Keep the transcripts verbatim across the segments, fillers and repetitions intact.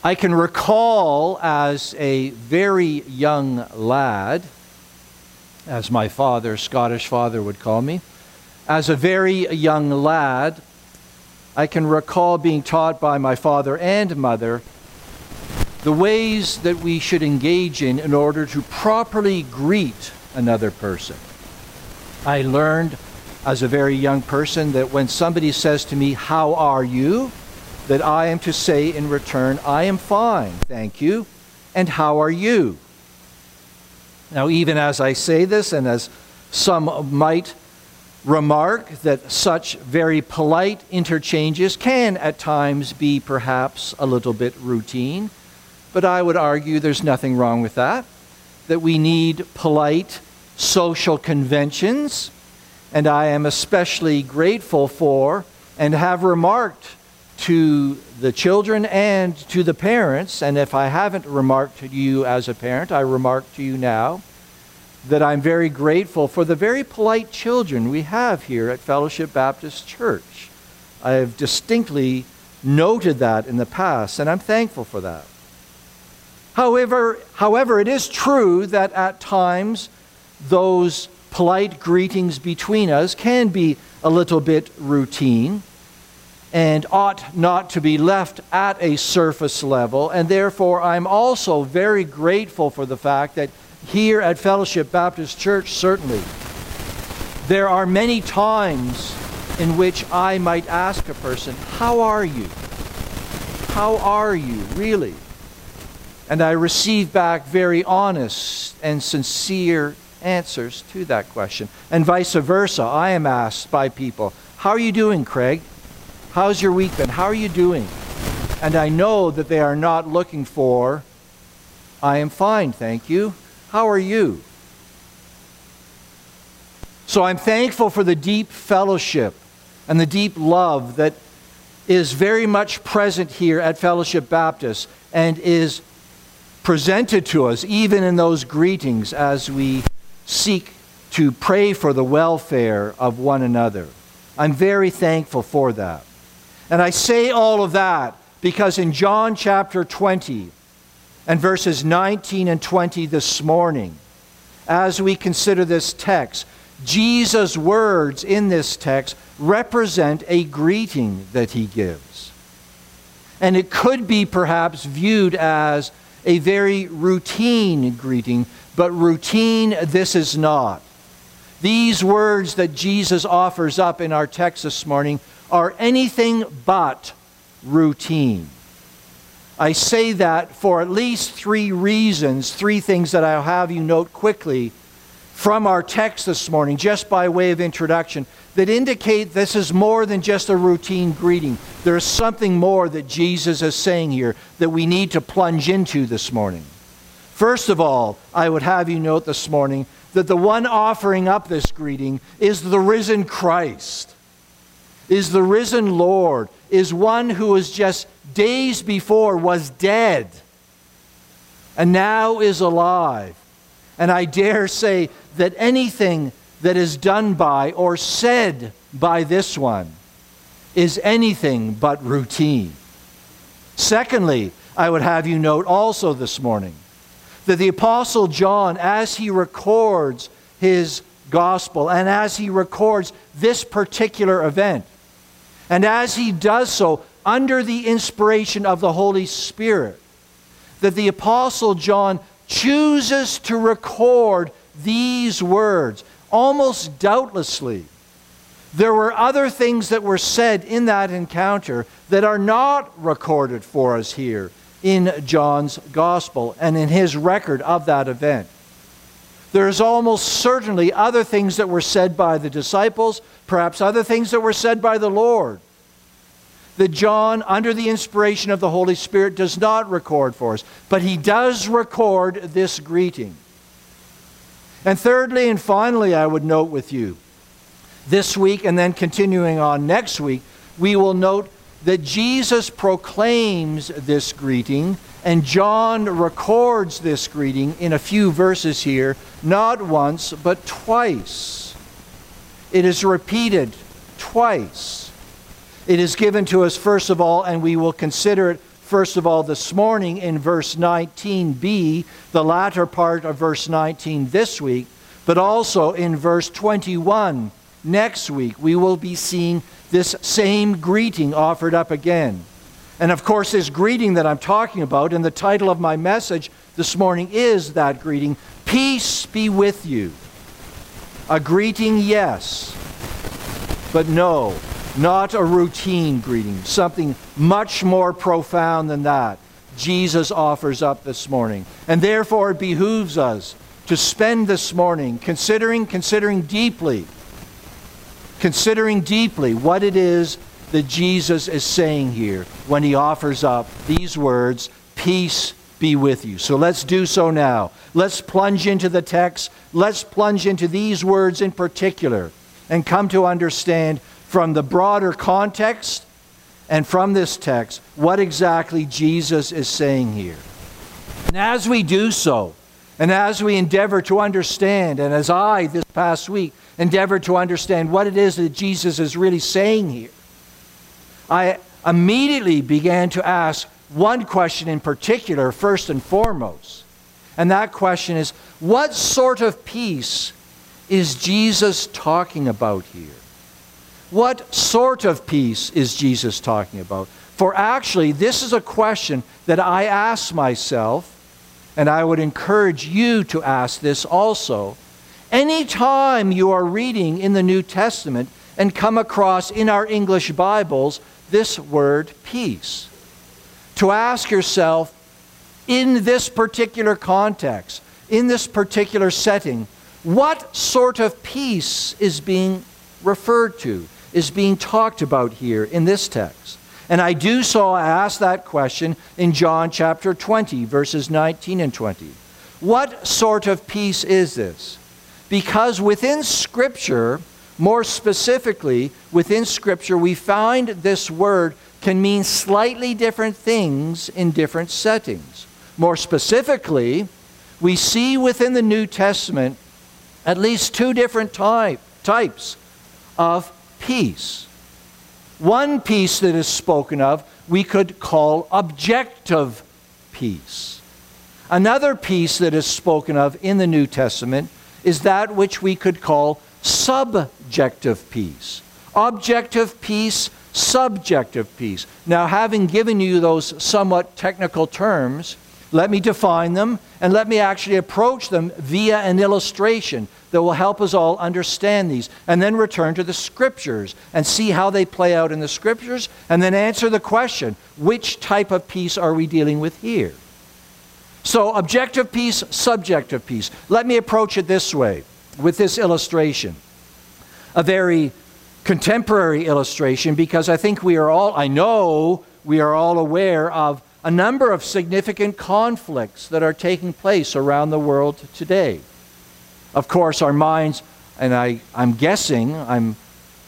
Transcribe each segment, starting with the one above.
I can recall as a very young lad, as my father, Scottish father, would call me, as a very young lad, I can recall being taught by my father and mother the ways that we should engage in in order to properly greet another person. I learned as a very young person that when somebody says to me, "How are you?" that I am to say in return, "I am fine, thank you, and how are you?" Now, even as I say this, and as some might remark that such very polite interchanges can at times be perhaps a little bit routine, but I would argue there's nothing wrong with that, that we need polite social conventions, and I am especially grateful for and have remarked to the children and to the parents, and if I haven't remarked to you as a parent, I remark to you now, that I'm very grateful for the very polite children we have here at Fellowship Baptist Church. I have distinctly noted that in the past, and I'm thankful for that. However, however, it is true that at times those polite greetings between us can be a little bit routine and ought not to be left at a surface level. And therefore, I'm also very grateful for the fact that here at Fellowship Baptist Church, certainly, there are many times in which I might ask a person, "How are you? How are you, really?" And I receive back very honest and sincere answers to that question. And vice versa, I am asked by people, "How are you doing, Craig? How's your week been? How are you doing?" And I know that they are not looking for, "I am fine, thank you. How are you?" So I'm thankful for the deep fellowship and the deep love that is very much present here at Fellowship Baptist and is presented to us even in those greetings as we seek to pray for the welfare of one another. I'm very thankful for that. And I say all of that because in John chapter twenty and verses nineteen and twenty this morning, as we consider this text, Jesus' words in this text represent a greeting that he gives. And it could be perhaps viewed as a very routine greeting, but routine this is not. These words that Jesus offers up in our text this morning are anything but routine. I say that for at least three reasons, three things that I'll have you note quickly from our text this morning, just by way of introduction, that indicate this is more than just a routine greeting. There is something more that Jesus is saying here that we need to plunge into this morning. First of all, I would have you note this morning that the one offering up this greeting is the risen Christ, is the risen Lord, is one who was just days before was dead and now is alive. And I dare say that anything that is done by or said by this one is anything but routine. Secondly, I would have you note also this morning that the Apostle John, as he records his gospel and as he records this particular event, and as he does so under the inspiration of the Holy Spirit, that the Apostle John chooses to record these words, almost doubtlessly. There were other things that were said in that encounter that are not recorded for us here in John's gospel and in his record of that event. There's almost certainly other things that were said by the disciples, perhaps other things that were said by the Lord, that John, under the inspiration of the Holy Spirit, does not record for us. But he does record this greeting. And thirdly and finally, I would note with you, this week and then continuing on next week, we will note that Jesus proclaims this greeting, and John records this greeting in a few verses here, not once, but twice. It is repeated twice. It is given to us, first of all, and we will consider it first of all, this morning in verse nineteen b, the latter part of verse nineteen this week, but also in verse twenty-one next week, we will be seeing this same greeting offered up again. And of course, this greeting that I'm talking about, and the title of my message this morning is that greeting, Peace be with you. A greeting, yes, but no, not a routine greeting. Something much more profound than that Jesus offers up this morning. And therefore it behooves us to spend this morning considering, considering deeply, considering deeply what it is that Jesus is saying here when he offers up these words, peace be with you. So let's do so now. Let's plunge into the text. Let's plunge into these words in particular and come to understand from the broader context and from this text what exactly Jesus is saying here. And as we do so, and as we endeavor to understand, and as I this past week endeavored to understand what it is that Jesus is really saying here, I immediately began to ask one question in particular, first and foremost. And that question is, what sort of peace is Jesus talking about here? What sort of peace is Jesus talking about? For actually, this is a question that I ask myself, and I would encourage you to ask this also. Anytime you are reading in the New Testament and come across in our English Bibles this word peace, to ask yourself, in this particular context, in this particular setting, what sort of peace is being referred to, is being talked about here in this text? And I do so, I ask that question in John chapter twenty, verses nineteen and twenty. What sort of peace is this? Because within Scripture, more specifically, within Scripture, we find this word can mean slightly different things in different settings. More specifically, we see within the New Testament at least two different type, types of peace. One peace that is spoken of we could call objective peace. Another peace that is spoken of in the New Testament is that which we could call subjective peace. Objective peace, subjective peace. Now, having given you those somewhat technical terms, let me define them and let me actually approach them via an illustration that will help us all understand these, and then return to the Scriptures and see how they play out in the Scriptures, and then answer the question, which type of peace are we dealing with here? So, objective peace, subjective peace. Let me approach it this way, with this illustration. A very contemporary illustration, because I think we are all, I know we are all aware of a number of significant conflicts that are taking place around the world today. Of course, our minds, and I, I'm guessing, I'm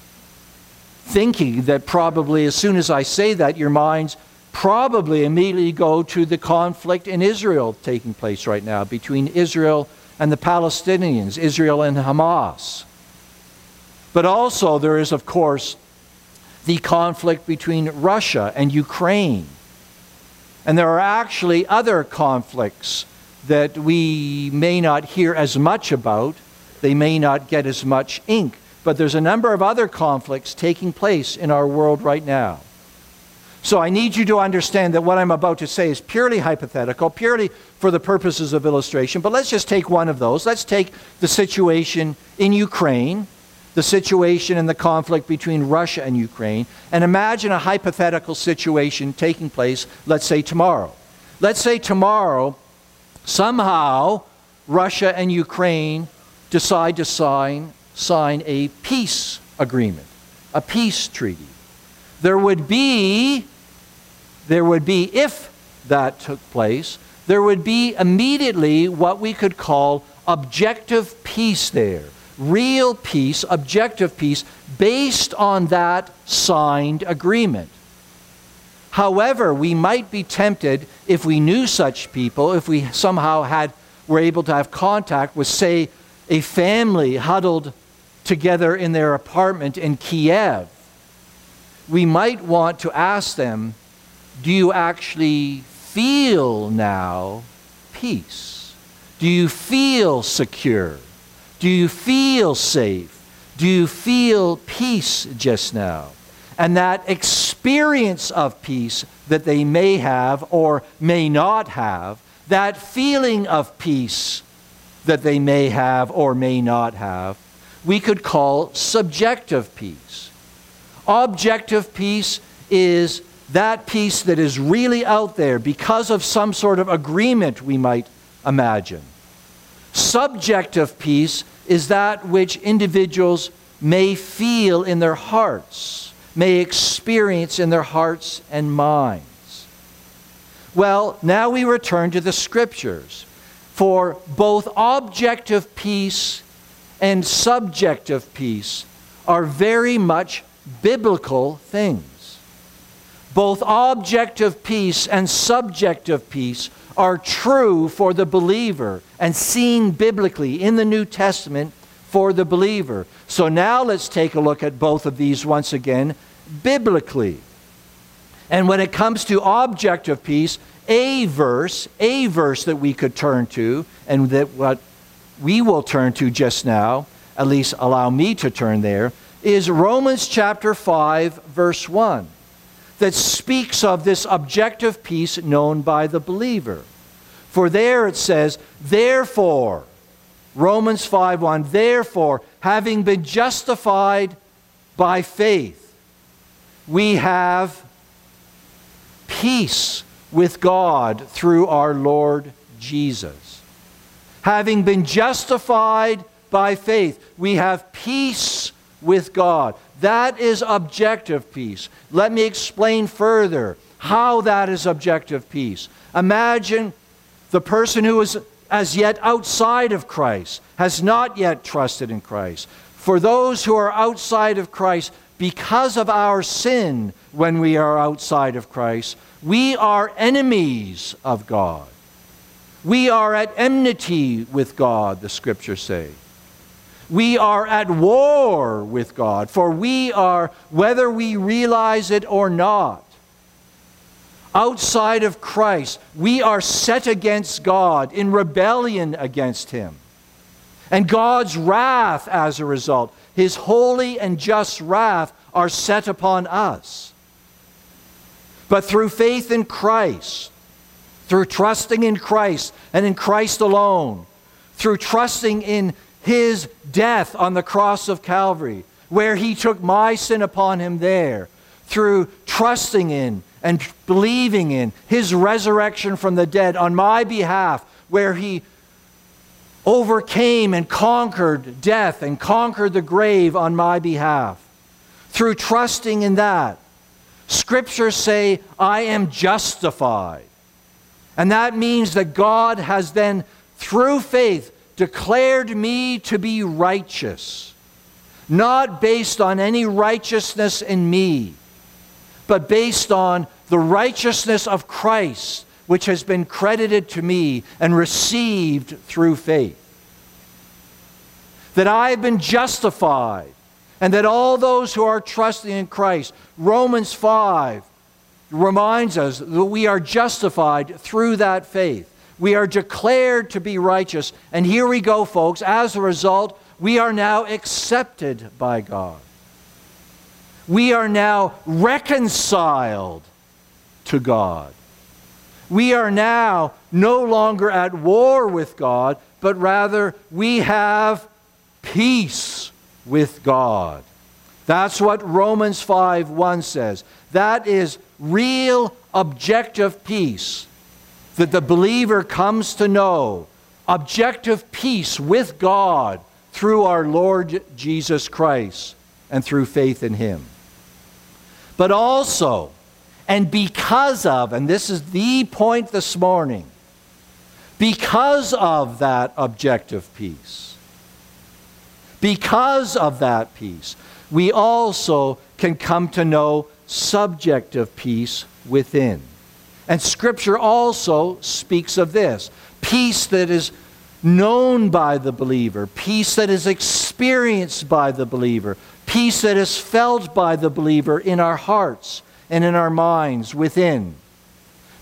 thinking that probably as soon as I say that, your minds probably immediately go to the conflict in Israel taking place right now between Israel and the Palestinians, Israel and Hamas. But also there is, of course, the conflict between Russia and Ukraine. And there are actually other conflicts that we may not hear as much about. They may not get as much ink. But there's a number of other conflicts taking place in our world right now. So I need you to understand that what I'm about to say is purely hypothetical, purely for the purposes of illustration. But let's just take one of those. Let's take the situation in Ukraine, the situation and the conflict between Russia and Ukraine, and imagine a hypothetical situation taking place, let's say tomorrow. Let's say tomorrow, somehow, Russia and Ukraine decide to sign, sign a peace agreement, a peace treaty. There would be, there would be, if that took place, there would be immediately what we could call objective peace there. Real peace, objective peace, based on that signed agreement. However, we might be tempted, if we knew such people, if we somehow had were able to have contact with, say, a family huddled together in their apartment in Kiev, we might want to ask them, do you actually feel now peace? Do you feel secure? Do you feel safe? Do you feel peace just now? And that experience of peace that they may have or may not have, that feeling of peace that they may have or may not have, we could call subjective peace. Objective peace is that peace that is really out there because of some sort of agreement we might imagine. Subjective peace is that which individuals may feel in their hearts, may experience in their hearts and minds. Well, now we return to the Scriptures. For both objective peace and subjective peace are very much biblical things. Both objective peace and subjective peace are true for the believer and seen biblically in the New Testament for the believer. So now let's take a look at both of these once again biblically. And when it comes to objective peace, a verse, a verse that we could turn to, and that what we will turn to just now, at least allow me to turn there, is Romans chapter five, verse one, that speaks of this objective peace known by the believer. For there it says, therefore, Romans five one, therefore, having been justified by faith, we have peace with God through our Lord Jesus. Having been justified by faith, we have peace with God. That is objective peace. Let me explain further how that is objective peace. Imagine the person who is as yet outside of Christ, has not yet trusted in Christ. For those who are outside of Christ, because of our sin when we are outside of Christ, we are enemies of God. We are at enmity with God, the Scriptures say. We are at war with God, for we are, whether we realize it or not, outside of Christ, we are set against God, in rebellion against Him. And God's wrath as a result, His holy and just wrath, are set upon us. But through faith in Christ, through trusting in Christ and in Christ alone, through trusting in His death on the cross of Calvary, where He took my sin upon Him there, through trusting in and believing in His resurrection from the dead on my behalf, where He overcame and conquered death and conquered the grave on my behalf. Through trusting in that, Scriptures say, I am justified. And that means that God has then, through faith, declared me to be righteous. Not based on any righteousness in me, but based on the righteousness of Christ, which has been credited to me and received through faith. That I have been justified, and that all those who are trusting in Christ, Romans five reminds us that we are justified through that faith. We are declared to be righteous. And here we go, folks. As a result, we are now accepted by God. We are now reconciled to God. We are now no longer at war with God, but rather we have peace with God. That's what Romans five one says. That is real objective peace that the believer comes to know. Objective peace with God through our Lord Jesus Christ and through faith in Him. But also, and because of, and this is the point this morning, because of that objective peace, because of that peace, we also can come to know subjective peace within. And Scripture also speaks of this. Peace that is known by the believer. Peace that is experienced by the believer. Peace that is felt by the believer in our hearts and in our minds within.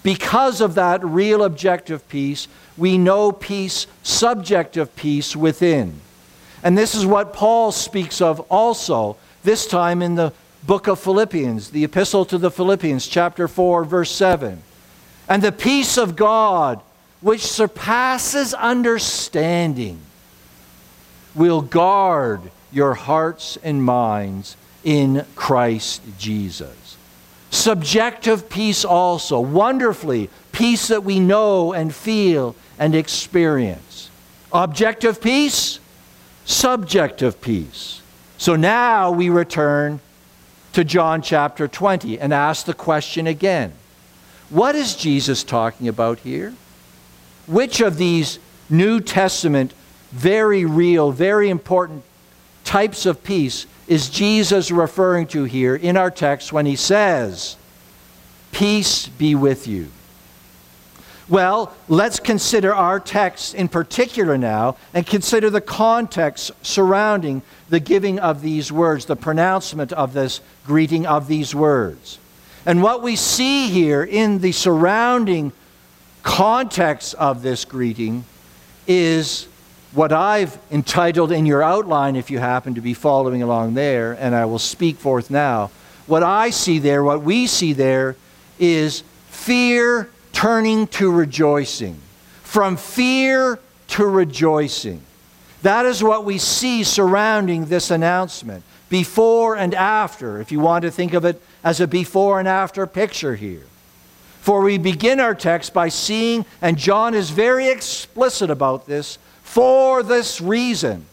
because of that real objective peace, we know peace, subjective peace within. And this is what Paul speaks of also, this time in the book of Philippians, the epistle to the Philippians, chapter four, verse seven. And the peace of God, which surpasses understanding, will guard your hearts and minds in Christ Jesus. Subjective peace also, wonderfully, peace that we know and feel and experience. Objective peace, subjective peace. So now we return to John chapter twenty and ask the question again. What is Jesus talking about here? Which of these New Testament, very real, very important types of peace is Jesus referring to here in our text when he says, "Peace be with you"? Well, let's consider our text in particular now and consider the context surrounding the giving of these words, the pronouncement of this greeting of these words. And what we see here in the surrounding context of this greeting is what I've entitled in your outline, if you happen to be following along there, and I will speak forth now. What I see there, what we see there, is fear turning to rejoicing. From fear to rejoicing. That is what we see surrounding this announcement. Before and after, if you want to think of it as a before and after picture here. For we begin our text by seeing, and John is very explicit about this, for this reason.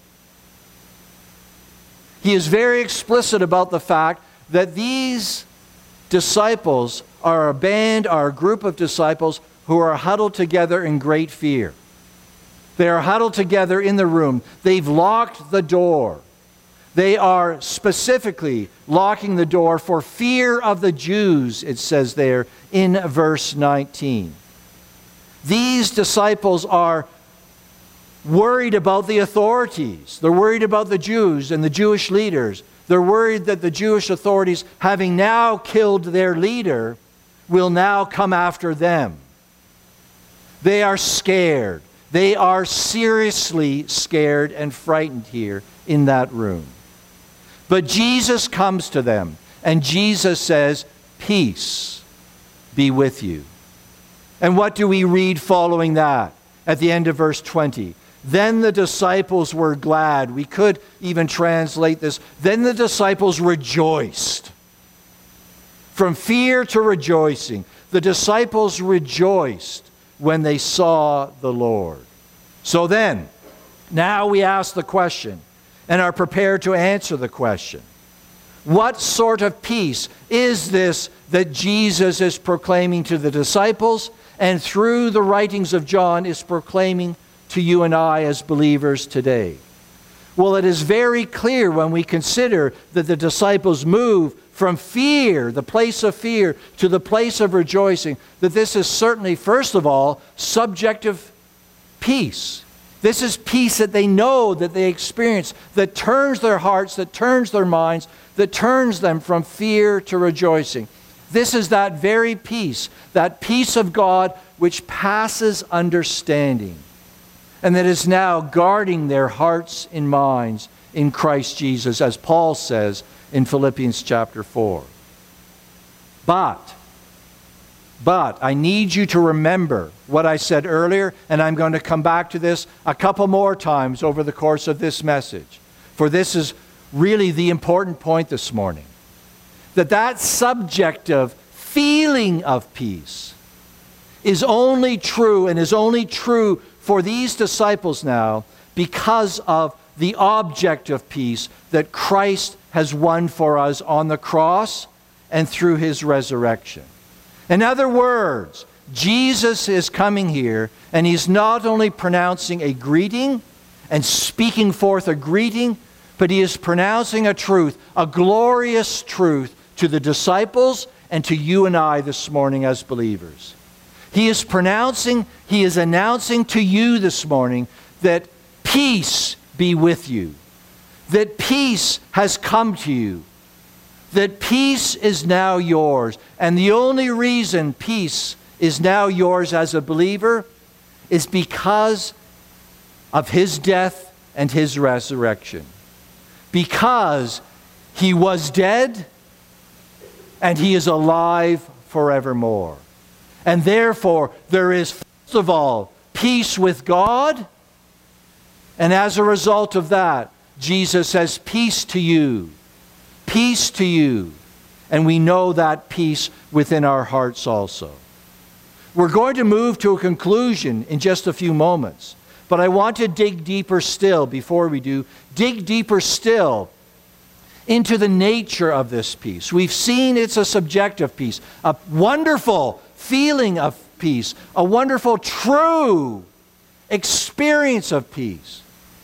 He is very explicit about the fact that these disciples are a band, are a group of disciples who are huddled together in great fear. They are huddled together in the room. They've locked the door. They are specifically locking the door for fear of the Jews, it says there in verse nineteen. These disciples are worried about the authorities. They're worried about the Jews and the Jewish leaders. They're worried that the Jewish authorities, having now killed their leader, will now come after them. They are scared. They are seriously scared and frightened here in that room. But Jesus comes to them, and Jesus says, "Peace be with you." And what do we read following that at the end of verse twenty? Then the disciples were glad. We could even translate this. Then the disciples rejoiced. From fear to rejoicing. The disciples rejoiced when they saw the Lord. So then, now we ask the question and are prepared to answer the question. What sort of peace is this that Jesus is proclaiming to the disciples and through the writings of John is proclaiming to you and I as believers today? Well, it is very clear when we consider that the disciples move from fear, the place of fear, to the place of rejoicing, that this is certainly, first of all, subjective peace. This is peace that they know, that they experience, that turns their hearts, that turns their minds, that turns them from fear to rejoicing. This is that very peace, that peace of God which passes understanding, and that is now guarding their hearts and minds in Christ Jesus, as Paul says in Philippians chapter four. But, but I need you to remember what I said earlier, and I'm going to come back to this a couple more times over the course of this message, for this is really the important point this morning. That that subjective feeling of peace is only true and is only true for these disciples now because of the object of peace that Christ has won for us on the cross and through his resurrection. In other words, Jesus is coming here and he's not only pronouncing a greeting and speaking forth a greeting, but he is pronouncing a truth, a glorious truth to the disciples and to you and I this morning as believers. He is pronouncing, he is announcing to you this morning that peace be with you, that peace has come to you, that peace is now yours. And the only reason peace is now yours as a believer is because of his death and his resurrection. Because he was dead and he is alive forevermore. And therefore, there is, first of all, peace with God. And as a result of that, Jesus says, peace to you. Peace to you. And we know that peace within our hearts also. We're going to move to a conclusion in just a few moments. But I want to dig deeper still before we do. Dig deeper still into the nature of this peace. We've seen it's a subjective peace. A wonderful feeling of peace. A wonderful, true experience of peace.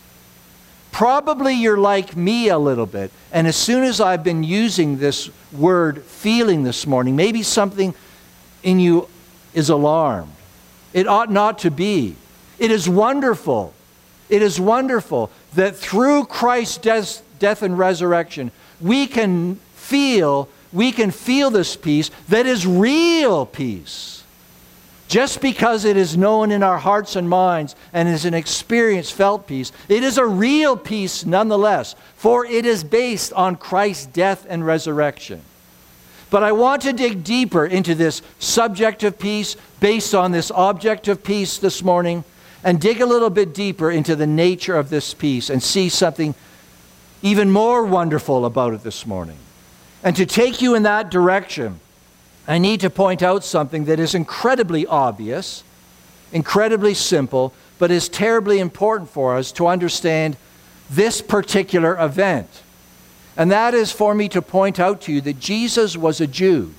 Probably you're like me a little bit. And as soon as I've been using this word feeling this morning, maybe something in you is alarmed. It ought not to be. It is wonderful. It is wonderful that through Christ's death, death and resurrection, we can feel, we can feel this peace that is real peace. Just because it is known in our hearts and minds and is an experience felt peace, it is a real peace nonetheless, for it is based on Christ's death and resurrection. But I want to dig deeper into this subjective peace based on this objective peace this morning, and dig a little bit deeper into the nature of this peace and see something even more wonderful about it this morning. And to take you in that direction, I need to point out something that is incredibly obvious, incredibly simple, but is terribly important for us to understand this particular event. And that is for me to point out to you that Jesus was a Jew,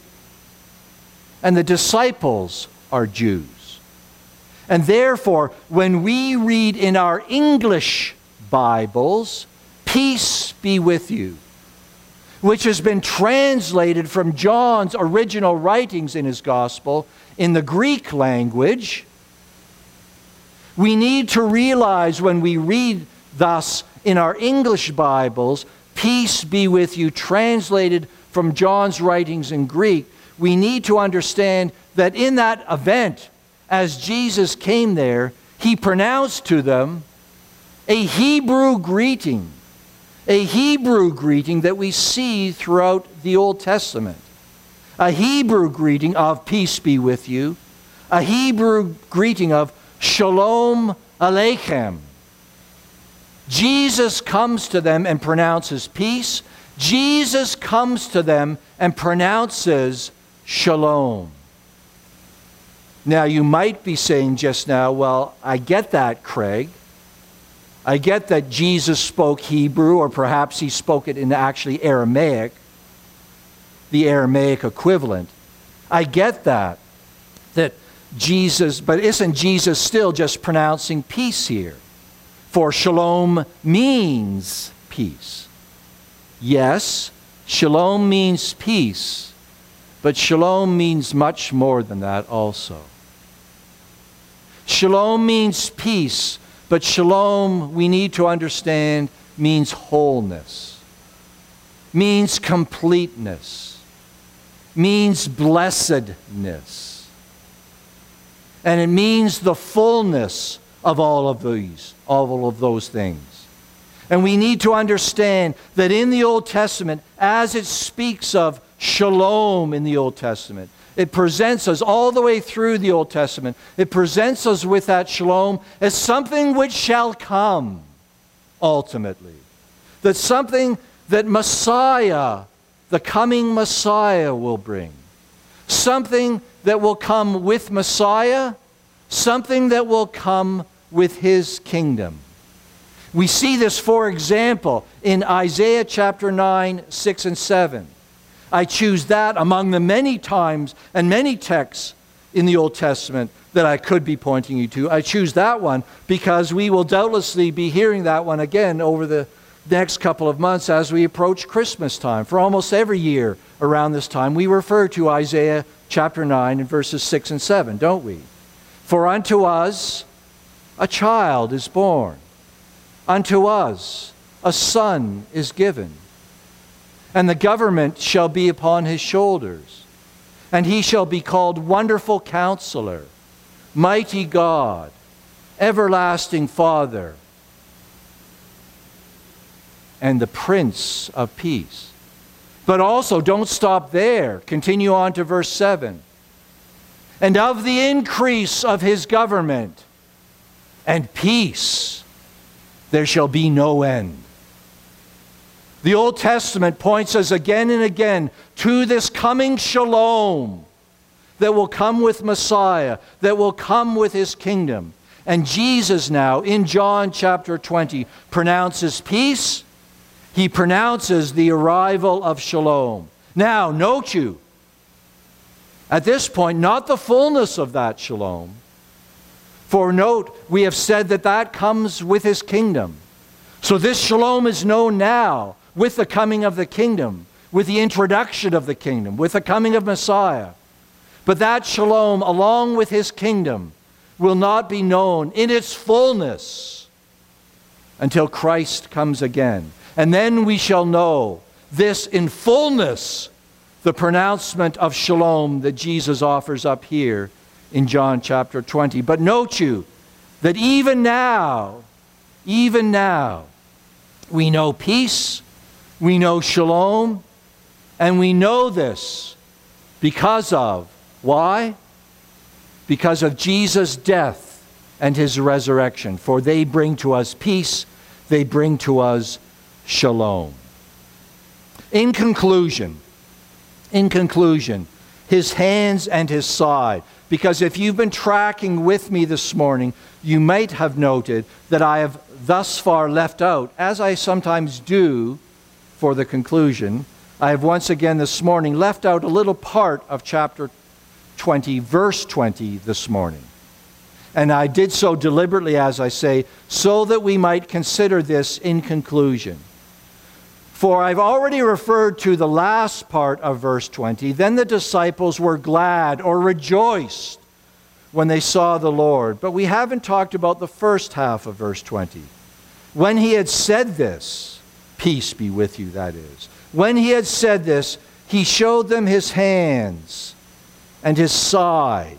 and the disciples are Jews. And therefore, when we read in our English Bibles, peace be with you, which has been translated from John's original writings in his gospel in the Greek language, we need to realize when we read thus in our English Bibles, peace be with you, translated from John's writings in Greek, we need to understand that in that event, as Jesus came there, he pronounced to them a Hebrew greeting. A Hebrew greeting that we see throughout the Old Testament. A Hebrew greeting of peace be with you. A Hebrew greeting of Shalom Aleichem. Jesus comes to them and pronounces peace. Jesus comes to them and pronounces Shalom. Now you might be saying just now, well, I get that, Craig. I get that Jesus spoke Hebrew, or perhaps he spoke it in actually Aramaic, the Aramaic equivalent. I get that, that Jesus, but isn't Jesus still just pronouncing peace here? For shalom means peace. Yes, shalom means peace, but shalom means much more than that also. Shalom means peace, but shalom, we need to understand, means wholeness, means completeness, means blessedness. And it means the fullness of all of these, all of those things. And we need to understand that in the Old Testament, as it speaks of shalom in the Old Testament, it presents us all the way through the Old Testament. It presents us with that shalom as something which shall come ultimately. That something that Messiah, the coming Messiah, will bring. Something that will come with Messiah. Something that will come with his kingdom. We see this, for example, in Isaiah chapter nine, six and seven. I choose that among the many times and many texts in the Old Testament that I could be pointing you to. I choose that one because we will doubtlessly be hearing that one again over the next couple of months as we approach Christmas time. For almost every year around this time, we refer to Isaiah chapter nine and verses six and seven, don't we? For unto us a child is born, unto us a son is given, and the government shall be upon his shoulders. And he shall be called Wonderful Counselor, Mighty God, Everlasting Father, and the Prince of Peace. But also, don't stop there. Continue on to verse seven. And of the increase of his government and peace, there shall be no end. The Old Testament points us again and again to this coming shalom that will come with Messiah, that will come with his kingdom. And Jesus now, in John chapter twenty, pronounces peace. He pronounces the arrival of shalom. Now, note you, at this point, not the fullness of that shalom. For note, we have said that that comes with his kingdom. So this shalom is known now with the coming of the kingdom, with the introduction of the kingdom, with the coming of Messiah. But that shalom, along with his kingdom, will not be known in its fullness until Christ comes again. And then we shall know this in fullness, the pronouncement of shalom that Jesus offers up here in John chapter twenty. But note you that even now, even now, we know peace, we know shalom, and we know this because of, why? Because of Jesus' death and his resurrection. For they bring to us peace, they bring to us shalom. In conclusion, in conclusion, his hands and his side. Because if you've been tracking with me this morning, you might have noted that I have thus far left out, as I sometimes do for the conclusion, I have once again this morning left out a little part of chapter twenty, verse twenty this morning. And I did so deliberately, as I say, so that we might consider this in conclusion. For I've already referred to the last part of verse twenty. Then the disciples were glad or rejoiced when they saw the Lord. But we haven't talked about the first half of verse twenty. When he had said this, peace be with you, that is. When he had said this, he showed them his hands and his side.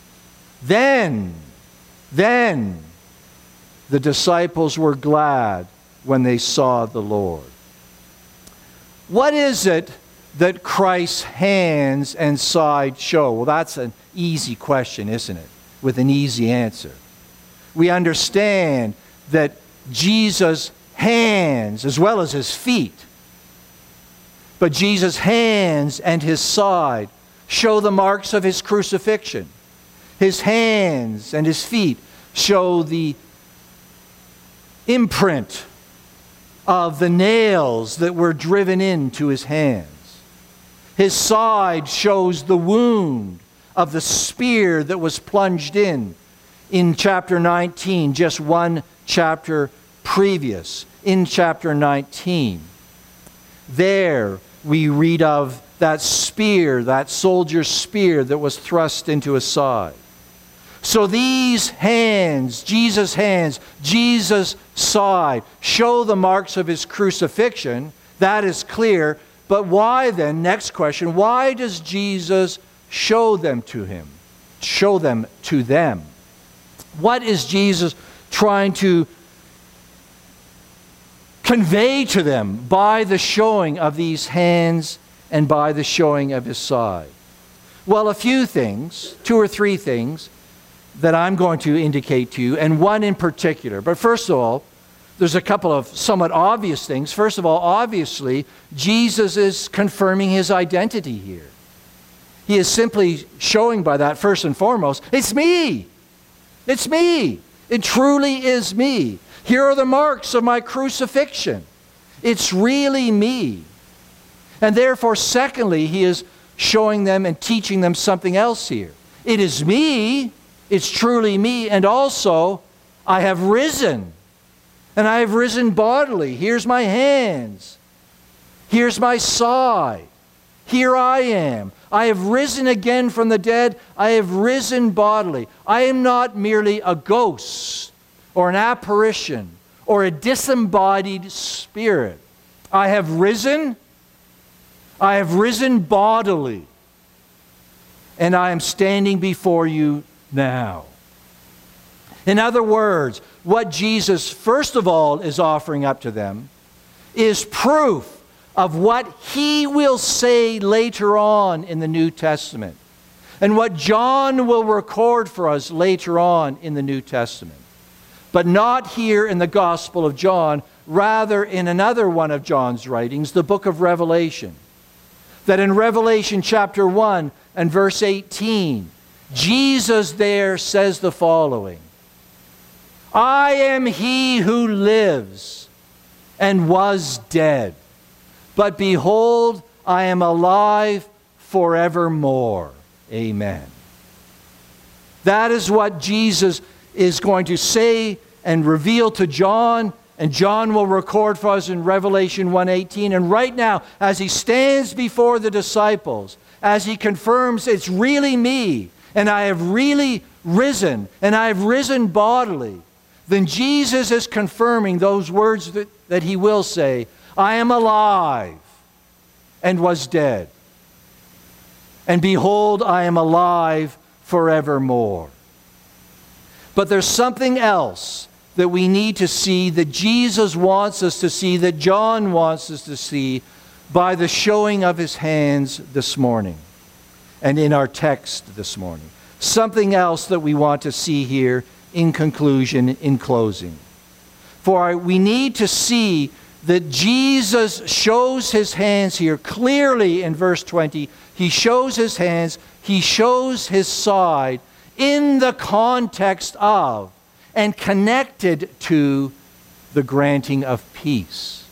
Then, then the disciples were glad when they saw the Lord. What is it that Christ's hands and side show? Well, that's an easy question, isn't it? With an easy answer. We understand that Jesus' hands, as well as his feet, but Jesus' hands and his side show the marks of his crucifixion. His hands and his feet show the imprint of the nails that were driven into his hands. His side shows the wound of the spear that was plunged in in chapter nineteen, just one chapter previous. In chapter nineteen, there we read of that spear, that soldier's spear that was thrust into his side. So these hands, Jesus' hands, Jesus' side, show the marks of his crucifixion. That is clear. But why then, next question, why does Jesus show them to him? Show them to them. What is Jesus trying to convey to them by the showing of these hands and by the showing of his side? Well, a few things, two or three things, that I'm going to indicate to you, and one in particular. But first of all, there's a couple of somewhat obvious things. First of all, obviously, Jesus is confirming his identity here. He is simply showing by that, first and foremost, it's me. It's me. It truly is me. Here are the marks of my crucifixion. It's really me. And therefore, secondly, he is showing them and teaching them something else here. It is me. It's truly me, and also I have risen, and I have risen bodily. Here's my hands. Here's my side. Here I am. I have risen again from the dead. I have risen bodily. I am not merely a ghost or an apparition or a disembodied spirit. I have risen. I have risen bodily. and I am standing before you now. In other words, what Jesus, first of all, is offering up to them is proof of what he will say later on in the New Testament, and what John will record for us later on in the New Testament. But not here in the Gospel of John, rather in another one of John's writings, the book of Revelation. That in Revelation chapter one and verse eighteen, Jesus there says the following: I am he who lives and was dead, but behold, I am alive forevermore. Amen. That is what Jesus is going to say and reveal to John, and John will record for us in Revelation one eighteen. And right now, as he stands before the disciples, as he confirms it's really me, and I have really risen, and I have risen bodily, then Jesus is confirming those words that, that he will say, I am alive and was dead. And behold, I am alive forevermore. But there's something else that we need to see, that Jesus wants us to see, that John wants us to see by the showing of his hands this morning and in our text this morning. Something else that we want to see here in conclusion, in closing. For we need to see that Jesus shows his hands here clearly in verse twenty. He shows his hands, he shows his side in the context of and connected to the granting of peace.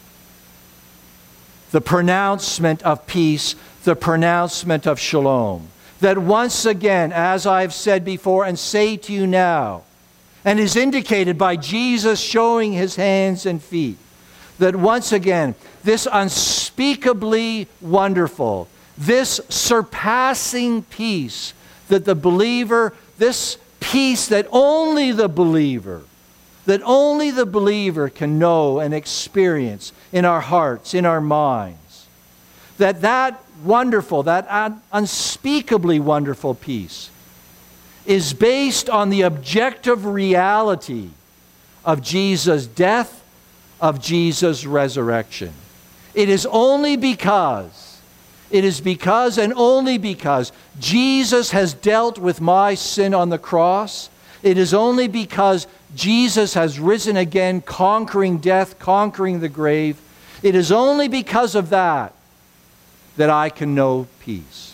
The pronouncement of peace, the pronouncement of shalom. That once again, as I've said before and say to you now, and is indicated by Jesus showing his hands and feet, that once again, this unspeakably wonderful, this surpassing peace that the believer, this peace that only the believer, that only the believer can know and experience in our hearts, in our minds, that that wonderful, that un- unspeakably wonderful peace is based on the objective reality of Jesus' death, of Jesus' resurrection. It is only because, it is because and only because Jesus has dealt with my sin on the cross. It is only because Jesus has risen again, conquering death, conquering the grave. It is only because of that that I can know peace.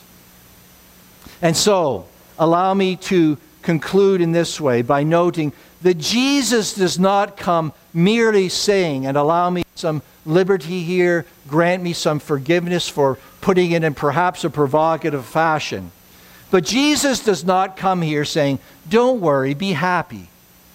And so, allow me to conclude in this way by noting that Jesus does not come merely saying, and allow me some liberty here, grant me some forgiveness for putting it in perhaps a provocative fashion. But Jesus does not come here saying, don't worry, be happy.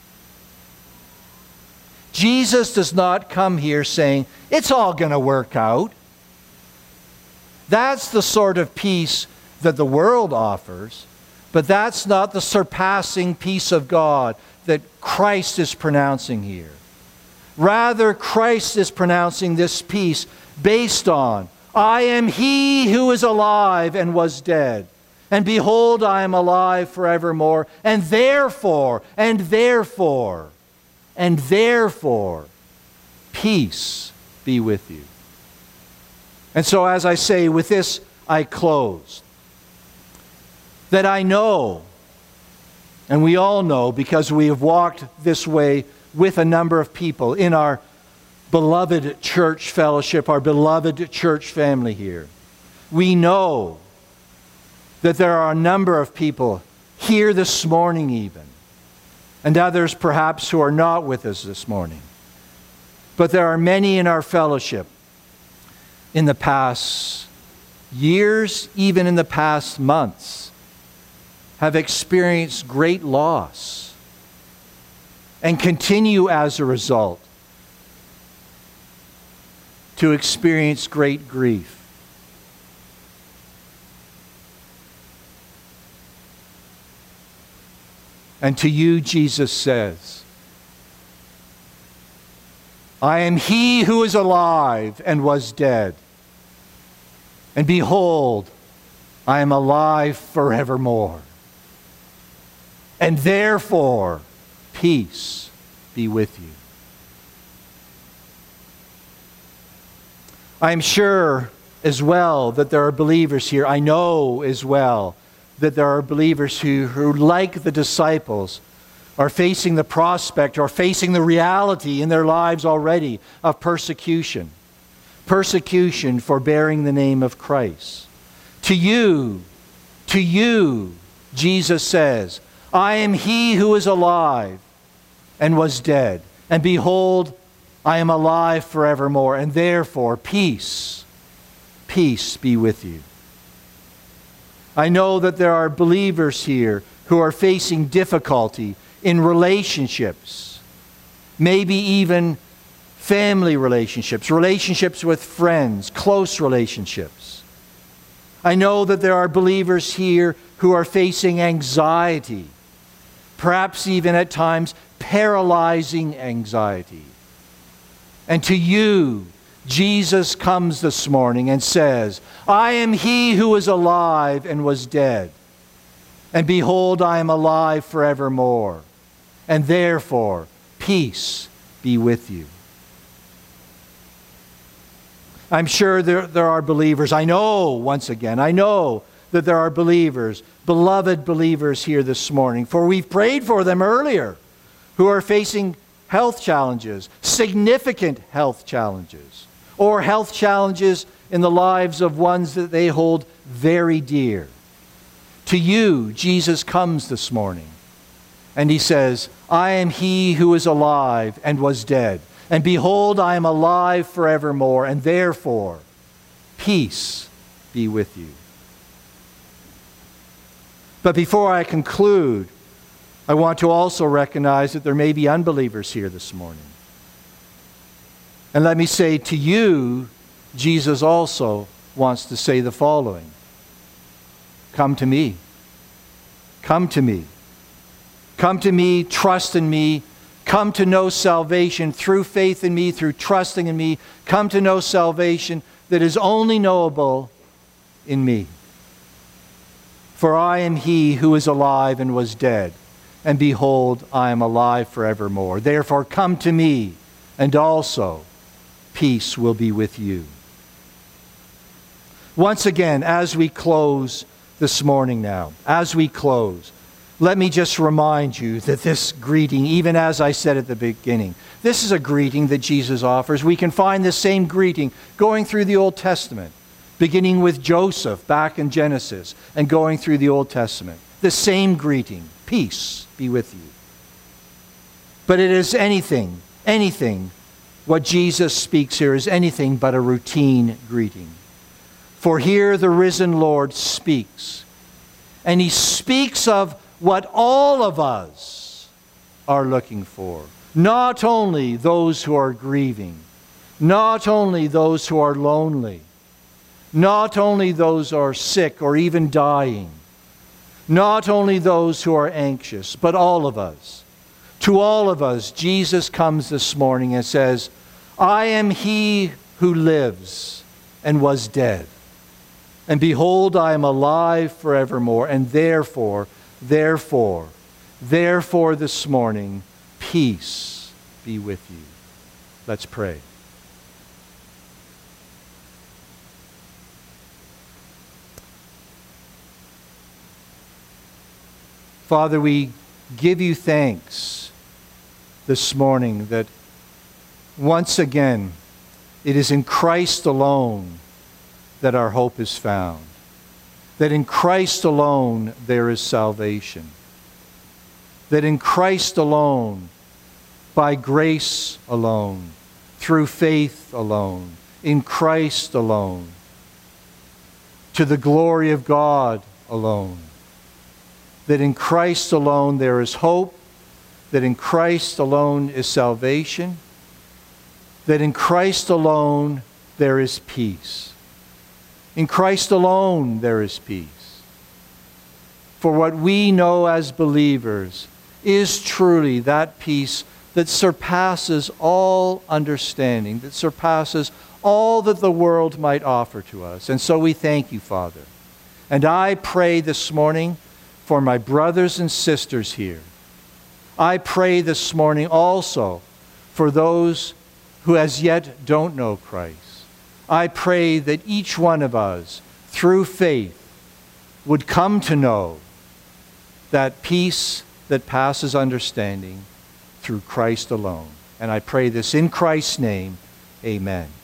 Jesus does not come here saying, it's all going to work out. That's the sort of peace that the world offers, but that's not the surpassing peace of God that Christ is pronouncing here. Rather, Christ is pronouncing this peace based on, I am he who is alive and was dead. And behold, I am alive forevermore. And therefore, and therefore, and therefore, peace be with you. And so, as I say, with this I close. That I know, and we all know because we have walked this way with a number of people in our beloved church fellowship, our beloved church family here. We know that there are a number of people here this morning even, and others perhaps who are not with us this morning. But there are many in our fellowship in the past years, even in the past months, have experienced great loss and continue as a result to experience great grief. And to you, Jesus says, I am he who is alive and was dead. And behold, I am alive forevermore. And therefore, peace be with you. I am sure as well that there are believers here. I know as well that there are believers who, who, like the disciples, are facing the prospect or facing the reality in their lives already of persecution. Persecution for bearing the name of Christ. To you, to you, Jesus says, I am he who is alive and was dead. And behold, I am alive forevermore. And therefore, peace, peace be with you. I know that there are believers here who are facing difficulty in relationships, maybe even family relationships, relationships with friends, close relationships. I know that there are believers here who are facing anxiety, perhaps even at times paralyzing anxiety. And to you, Jesus comes this morning and says, I am he who is alive and was dead. And behold, I am alive forevermore. And therefore, peace be with you. I'm sure there, there are believers. I know, once again, I know that there are believers, beloved believers here this morning, for we've prayed for them earlier, who are facing health challenges, significant health challenges, or health challenges in the lives of ones that they hold very dear. To you, Jesus comes this morning, and he says, I am he who is alive and was dead. And behold, I am alive forevermore, and therefore, peace be with you. But before I conclude, I want to also recognize that there may be unbelievers here this morning. And let me say to you, Jesus also wants to say the following. Come to me. Come to me. Come to me, trust in me. Come to know salvation through faith in me, through trusting in me. Come to know salvation that is only knowable in me. For I am he who is alive and was dead. And behold, I am alive forevermore. Therefore, come to me, and also peace will be with you. Once again, as we close this morning now, as we close, let me just remind you that this greeting, even as I said at the beginning, this is a greeting that Jesus offers. We can find this same greeting going through the Old Testament, beginning with Joseph back in Genesis and going through the Old Testament. The same greeting, peace be with you. But it is anything, anything, what Jesus speaks here is anything but a routine greeting. For here the risen Lord speaks, and he speaks of what all of us are looking for. Not only those who are grieving, not only those who are lonely, not only those who are sick or even dying, not only those who are anxious, but all of us. To all of us, Jesus comes this morning and says, I am he who lives and was dead. And behold, I am alive forevermore, and therefore, Therefore, therefore this morning, peace be with you. Let's pray. Father, we give you thanks this morning that once again, it is in Christ alone that our hope is found. That in Christ alone there is salvation. That in Christ alone, by grace alone, through faith alone, in Christ alone, to the glory of God alone. That in Christ alone there is hope. That in Christ alone is salvation. That in Christ alone there is peace. In Christ alone there is peace. For what we know as believers is truly that peace that surpasses all understanding, that surpasses all that the world might offer to us. And so we thank you, Father. And I pray this morning for my brothers and sisters here. I pray this morning also for those who as yet don't know Christ. I pray that each one of us, through faith, would come to know that peace that passes understanding through Christ alone. And I pray this in Christ's name. Amen.